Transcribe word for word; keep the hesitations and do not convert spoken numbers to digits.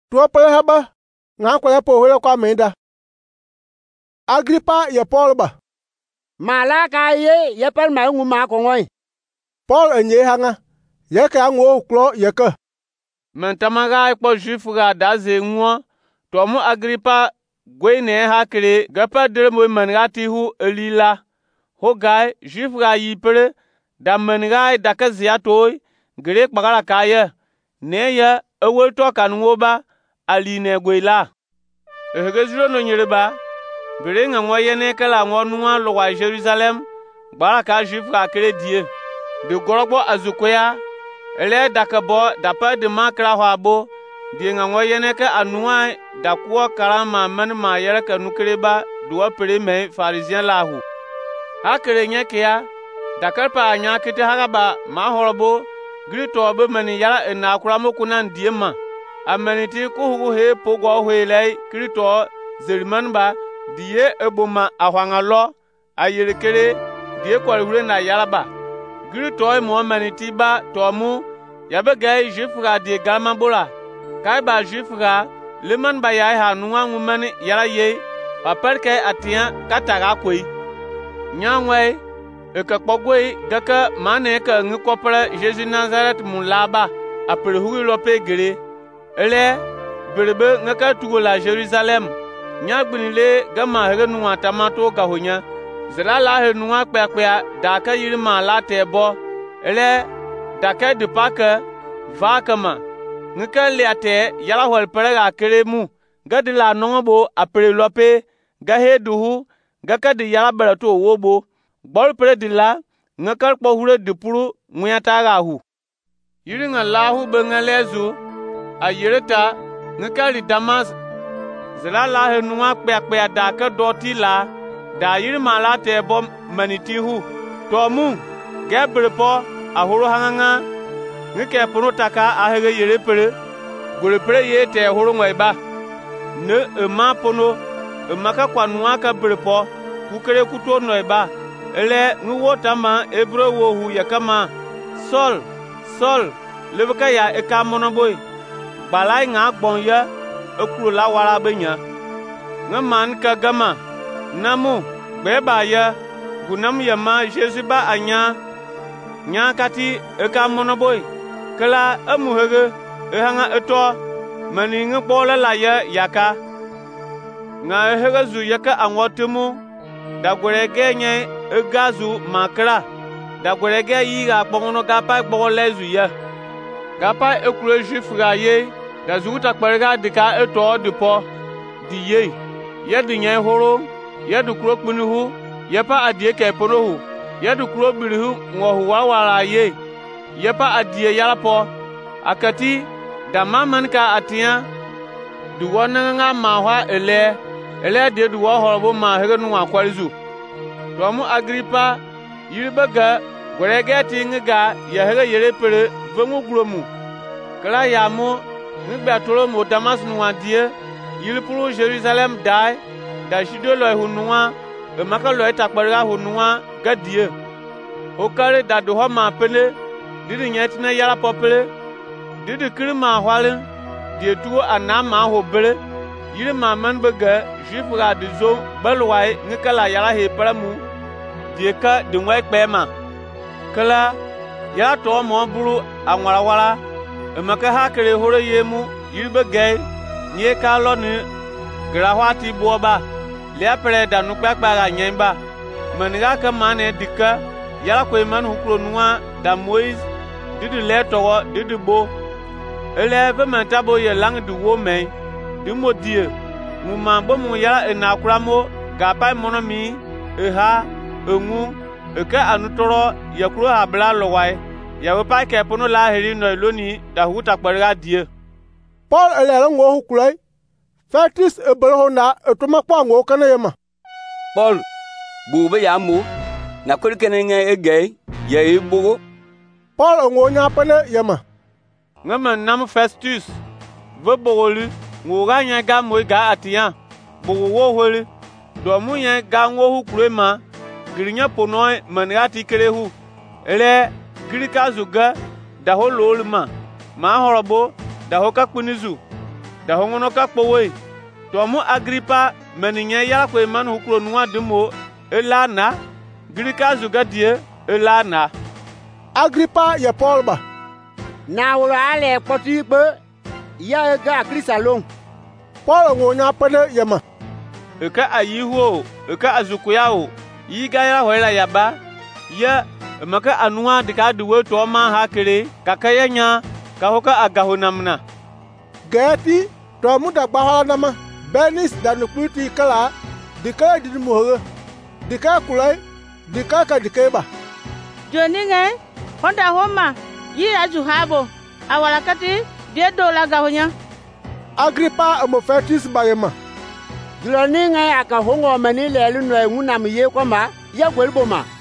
tuo pele haba nga kwa po hole kwa menda. Agripa ye Paul ba. Malaka ye ye pel ma ngu ma ko ngoi. Paul enye hanga. Ye ka ngo klo ye ka. Mentamaga po juif ga da ze ngwa to mu Agripa gwe ne ha kre gapa de mo mangati hu elila. Ho gai juif ga yipre da mangai da ka zia toy grek bagala kaya ne ya ewol to kan ngoba ali ne gwela ehegezuro no nyereba bere nga ngoye ne kala ngonwa lo wa Jerusalem bara ka juif ga kredie de gorogbo azukoya ele dakabo da pa de makra hwabo de nga ngoye ne ka anuwa da kuwa karama man ma yere ka nukreba duwa pere me pharisien lahu hakere nyekia dakar pa anya kete haraba ma horobo grito be mani yara ena kuramo kunan diema ameniti ku hu he pogo hwelei krito zerimanba die eboma ahwangalo ayerekere die kwalhure na yaraba grito mo maniti ba tomu yabe gai jifra die galmabula kai ba jifra leman ba yai hanuwa ngumani yara ye paperke atia kataga koi nyangwe eka kpogwe gaka mane ka ngikopra Jesus Nazareth mulaba apre hu lope gere ele berebe ngaka tugo la Jerusalem nyagbinile gama henu atamato gahonya zela la henu akpekpe daka yirima la tebo ele daka de paka vakama ngaka liate yala hol pere keremu gadila nongo apre lope gahe duhu gaka de yala barato wobo bol predila ngakal po hure dipuru nguyata gahu yiringa lahu bengalezu ayereta ngakali Damas zela la henua kpekpe da ka doti la da yirima la te bom manitihu tomu gebrepo ahuru hanganga ngike punu taka ahege yerepere gorepere ye te huru ngweba ne ema pono emaka kwanua ka brepo kukere kuto noiba ele nguwo tama ebro wo hu yakama Sol Sol lebeka ya ekamono boy balai nga gbon ya ekuru la wara benya ngaman ka gama namu beba ya gunam yama Jesus ba anya nya kati ekamono boy kala amuhege ehanga eto mani ngbola la ya yaka nga hege zu yaka anwotemu dagwerege nye egazu makra dagwerege yiga kpono gapa kpono lezu ya gapa ekure jifra ye dazuta kparega dika eto depo di ye ye di nye horo ye du kro kpunihu ye pa adie ke porohu ye du kro birihu ngohu wawara ye ye pa adie yalapo akati damaman ka atia du wonanga mahwa ele ele de du wo horobo ma hege nu akwarizu tomu Agripa yiribaga gwerege tinga ya hege yere pere vengu gromu kala yamu ngba tolo mo Damas nu adie yiripuru Jerusalem dai da shido lo hunwa e maka lo etakpara hunwa gadie okare da do ho ma pele didi nyetina yara popele didi kirima hwale die tuo anama ho bere yiri ma man bega jifra de zo balwai ngikala yara he paramu die ka de ngwai kpema kala ya to mo buru anwara wara emaka hakere horo yemu yiri bega nye ka lo ni grahwati boba le apre da nu kpakpa nyemba maniga ka mane dika yara ko man hukro nuwa da Moise didi le towo didi bo ele ve mentabo ye lang du wo men di modie muma bo mu yara enakramo gapa monomi eha enwu eke anutoro yakuro habla lowai yawo pa ke pono la heri no loni da huta kpariga die Paul ele ngo hukulai Festus ebolo na etuma kwa ngo kana yema Paul bube ya mu na kurkene nge ege ya ibugo Paul ngo nya pane yema ngama nam Festus veboli ngoga nya ga mo ga atia bugo wo holi do mu nya ga ngo hukulema girinya pono manati kerehu ele girika zuga da hololma ma horobo da hoka kunizu da hongono ka kpowe to mu Agripa meninye ya kwe man hukro nuwa demo elana grika zuga die elana. Agripa ye Paul ba na wuro ale kpoti pe ya ga krisalon Paul ngonya pene yema eka ayiho eka azukuyao yiga ya hoela yaba ya maka anua dika duwe to ma hakere kakayanya ka hoka agahonamna gati to mu da gbahala nama benis da nukruti kala dika di muhore dika kulai dika ka dika ba joni nge honda homa yi aju habo awalakati de dola gahonya. Agripa mo fetis bayema Jiloni ngai aka hongo mani lelu no nguna miye kwamba ya gwelboma